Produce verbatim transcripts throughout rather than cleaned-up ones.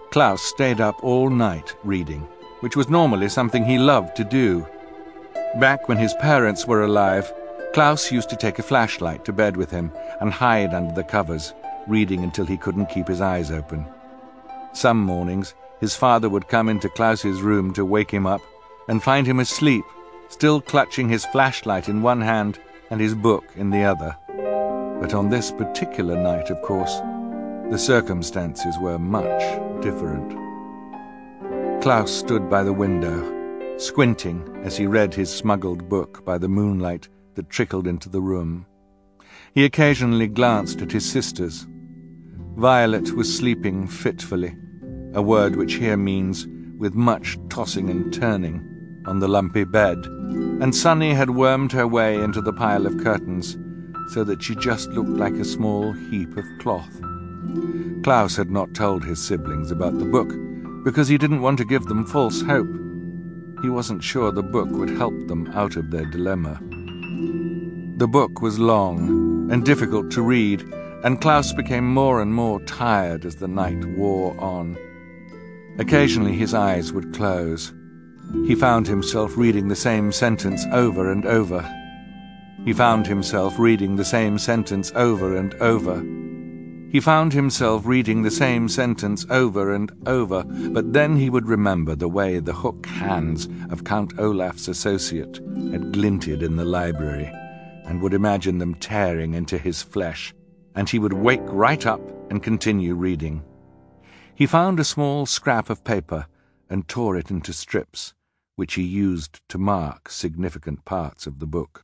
Klaus stayed up all night reading, which was normally something he loved to do. Back when his parents were alive, Klaus used to take a flashlight to bed with him and hide under the covers, reading until he couldn't keep his eyes open. Some mornings, his father would come into Klaus's room to wake him up and find him asleep, still clutching his flashlight in one hand and his book in the other. But on this particular night, of course, the circumstances were much different. Klaus stood by the window, squinting as he read his smuggled book by the moonlight that trickled into the room. He occasionally glanced at his sisters. Violet was sleeping fitfully, a word which here means with much tossing and turning, on the lumpy bed, and Sunny had wormed her way into the pile of curtains so that she just looked like a small heap of cloth. Klaus had not told his siblings about the book because he didn't want to give them false hope. He wasn't sure the book would help them out of their dilemma. The book was long and difficult to read, and Klaus became more and more tired as the night wore on. Occasionally his eyes would close. He found himself reading the same sentence over and over. He found himself reading the same sentence over and over. He found himself reading the same sentence over and over, but then he would remember the way the hook hands of Count Olaf's associate had glinted in the library, and would imagine them tearing into his flesh, and he would wake right up and continue reading. He found a small scrap of paper and tore it into strips, which he used to mark significant parts of the book.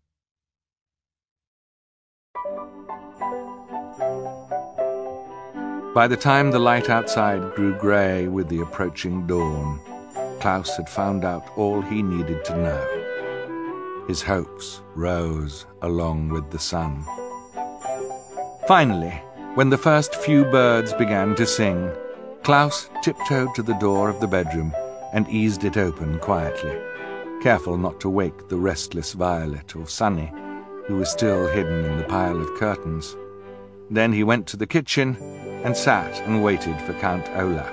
By the time the light outside grew grey with the approaching dawn, Klaus had found out all he needed to know. His hopes rose along with the sun. Finally, when the first few birds began to sing, Klaus tiptoed to the door of the bedroom and eased it open quietly, careful not to wake the restless Violet or Sunny, who was still hidden in the pile of curtains. Then he went to the kitchen and sat and waited for Count Olaf.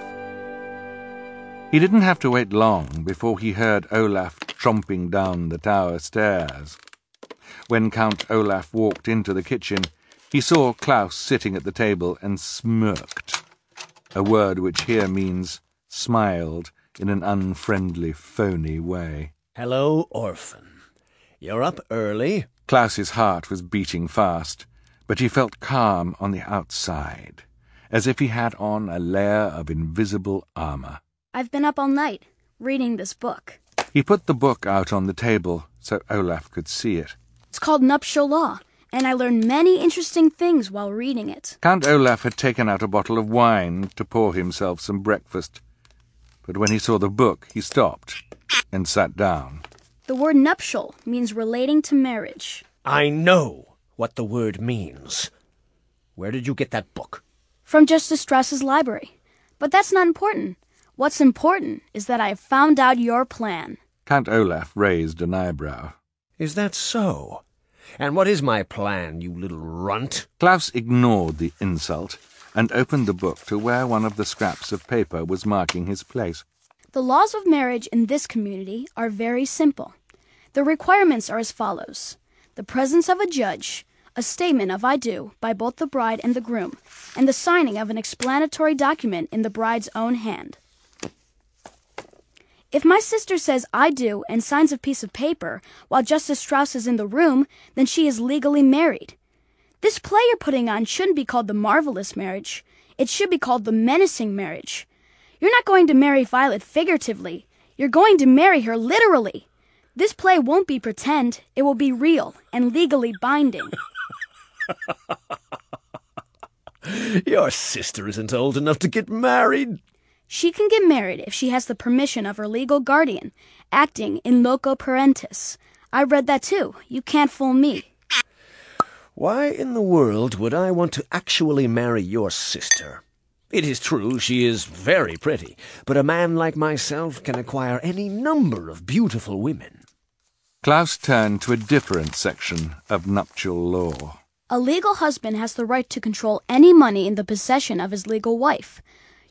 He didn't have to wait long before he heard Olaf tromping down the tower stairs. When Count Olaf walked into the kitchen, he saw Klaus sitting at the table and smirked, a word which here means smiled in an unfriendly, phony way. "Hello, orphan. You're up early?" Klaus's heart was beating fast, but he felt calm on the outside, as if he had on a layer of invisible armor. "I've been up all night, reading this book." He put the book out on the table so Olaf could see it. "It's called Nuptial Law, and I learned many interesting things while reading it." Count Olaf had taken out a bottle of wine to pour himself some breakfast, but when he saw the book, he stopped and sat down. "The word nuptial means relating to marriage." "I know what the word means. Where did you get that book?" "From Justice Strauss's library. But that's not important. What's important is that I have found out your plan." Count Olaf raised an eyebrow. "Is that so? And what is my plan, you little runt?" Klaus ignored the insult and opened the book to where one of the scraps of paper was marking his place. "The laws of marriage in this community are very simple. The requirements are as follows: the presence of a judge, a statement of I do by both the bride and the groom, and the signing of an explanatory document in the bride's own hand. If my sister says I do and signs a piece of paper while Justice Strauss is in the room, then she is legally married. This play you're putting on shouldn't be called The Marvelous Marriage. It should be called The Menacing Marriage. You're not going to marry Violet figuratively. You're going to marry her literally. This play won't be pretend. It will be real and legally binding." "Your sister isn't old enough to get married." "She can get married if she has the permission of her legal guardian, acting in loco parentis. I read that too. You can't fool me." "Why in the world would I want to actually marry your sister? It is true she is very pretty, but a man like myself can acquire any number of beautiful women." Klaus turned to a different section of nuptial law. "A legal husband has the right to control any money in the possession of his legal wife.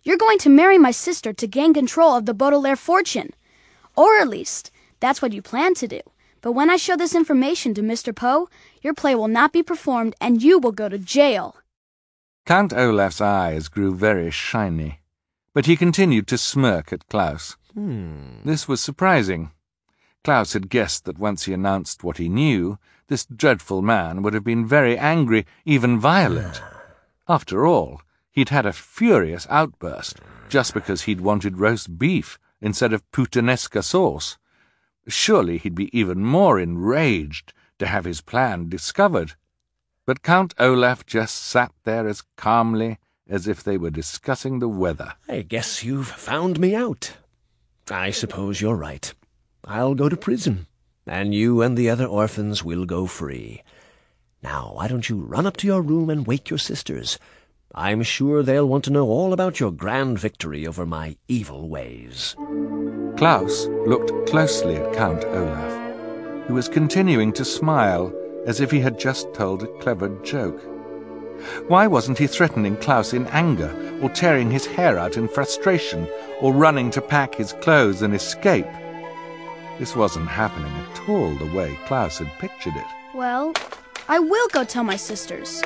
You're going to marry my sister to gain control of the Baudelaire fortune. Or at least, that's what you plan to do. But when I show this information to Mister Poe, your play will not be performed and you will go to jail. Count Olaf's eyes grew very shiny, but he continued to smirk at Klaus. Hmm. This was surprising. Klaus had guessed that once he announced what he knew, this dreadful man would have been very angry, even violent. After all, he'd had a furious outburst just because he'd wanted roast beef instead of puttanesca sauce. Surely he'd be even more enraged to have his plan discovered. But Count Olaf just sat there as calmly as if they were discussing the weather. I guess you've found me out. I suppose you're right. I'll go to prison, and you and the other orphans will go free. Now, why don't you run up to your room and wake your sisters? I'm sure they'll want to know all about your grand victory over my evil ways. Klaus looked closely at Count Olaf, who was continuing to smile as if he had just told a clever joke. Why wasn't he threatening Klaus in anger, or tearing his hair out in frustration, or running to pack his clothes and escape? This wasn't happening at all the way Klaus had pictured it. Well, I will go tell my sisters.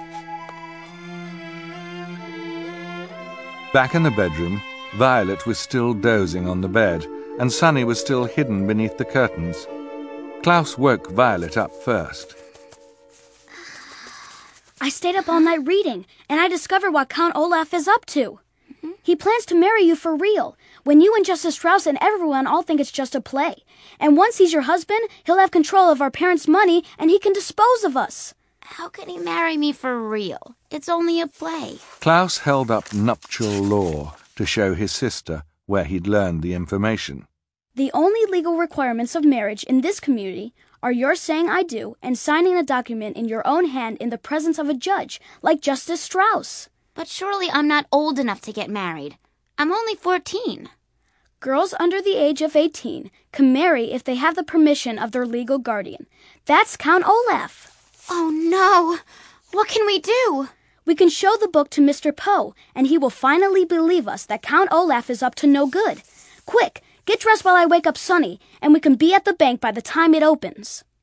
Back in the bedroom, Violet was still dozing on the bed, and Sunny was still hidden beneath the curtains. Klaus woke Violet up first. I stayed up all night reading, and I discovered what Count Olaf is up to. Mm-hmm. He plans to marry you for real, when you and Justice Strauss and everyone all think it's just a play. And once he's your husband, he'll have control of our parents' money, and he can dispose of us. How can he marry me for real? It's only a play. Klaus held up nuptial law to show his sister where he'd learned the information. The only legal requirements of marriage in this community are your saying I do and signing a document in your own hand in the presence of a judge, like Justice Strauss. But surely I'm not old enough to get married. I'm only fourteen. Girls under the age of eighteen can marry if they have the permission of their legal guardian. That's Count Olaf. Oh, no. What can we do? We can show the book to Mister Poe, and he will finally believe us that Count Olaf is up to no good. Quick, get dressed while I wake up Sunny, and we can be at the bank by the time it opens.